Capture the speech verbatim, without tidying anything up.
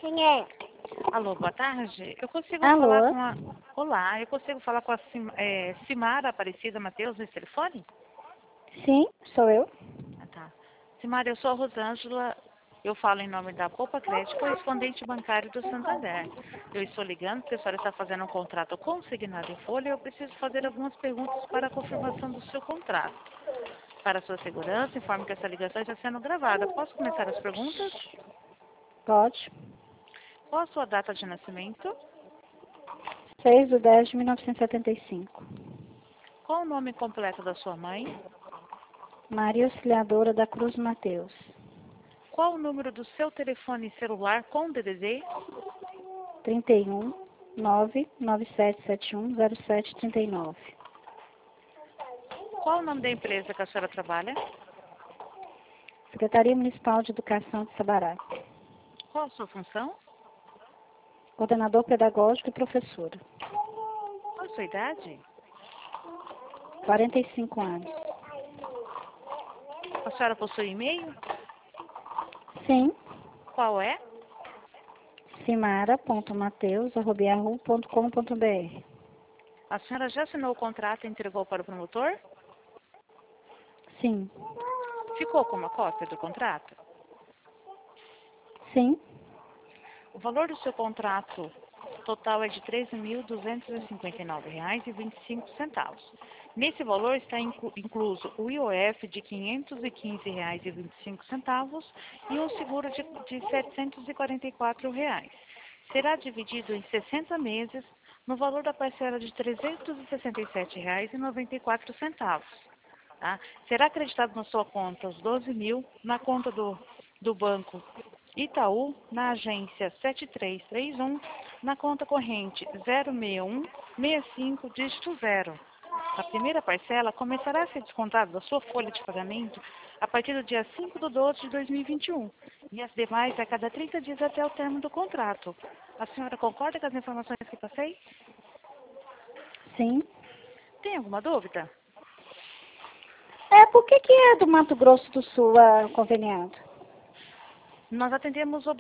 Quem é? Alô, boa tarde. Eu consigo Alô? falar com a... Olá, eu consigo falar com a Sim... é, Simara Aparecida Matheus nesse telefone? Sim, sou eu. Ah, tá. Simara, eu sou a Rosângela. Eu falo em nome da Poupa Crédito, correspondente bancário do Santander. Eu estou ligando porque a senhora está fazendo um contrato consignado em folha e eu preciso fazer algumas perguntas para a confirmação do seu contrato. Para sua segurança, informe que essa ligação está sendo gravada. Posso começar as perguntas? Pode. Qual a sua data de nascimento? seis de dez de mil novecentos e setenta e cinco. Qual o nome completo da sua mãe? Maria Auxiliadora da Cruz Mateus. Qual o número do seu telefone celular com D D D? trinta e um, nove nove sete sete um, zero sete trinta e nove. Qual o nome da empresa que a senhora trabalha? Secretaria Municipal de Educação de Sabará. Qual a sua função? Coordenador pedagógico e professora. Qual a sua idade? quarenta e cinco anos. A senhora possui e-mail? Sim. Qual é? simara ponto mateus arroba yahoo ponto com ponto br. A senhora já assinou o contrato e entregou para o promotor? Sim. Ficou com uma cópia do contrato? Sim. O valor do seu contrato total é de treze mil duzentos e cinquenta e nove reais e vinte e cinco centavos. Nesse valor está inclu incluso o I O F de quinhentos e quinze reais e vinte e cinco centavos e um seguro de, de setecentos e quarenta e quatro reais. Será dividido em sessenta meses no valor da parcela de trezentos e sessenta e sete reais e noventa e quatro centavos. Tá? Será acreditado na sua conta os doze mil na conta do, do banco Itaú, na agência sete três três um, na conta corrente zero seis um seis cinco, dígito zero. A primeira parcela começará a ser descontada da sua folha de pagamento a partir do dia cinco de doze de dois mil e vinte e um e as demais a cada trinta dias até o término do contrato. A senhora concorda com as informações que passei? Sim. Tem alguma dúvida? É, por que que é do Mato Grosso do Sul a conveniado? Nós atendemos o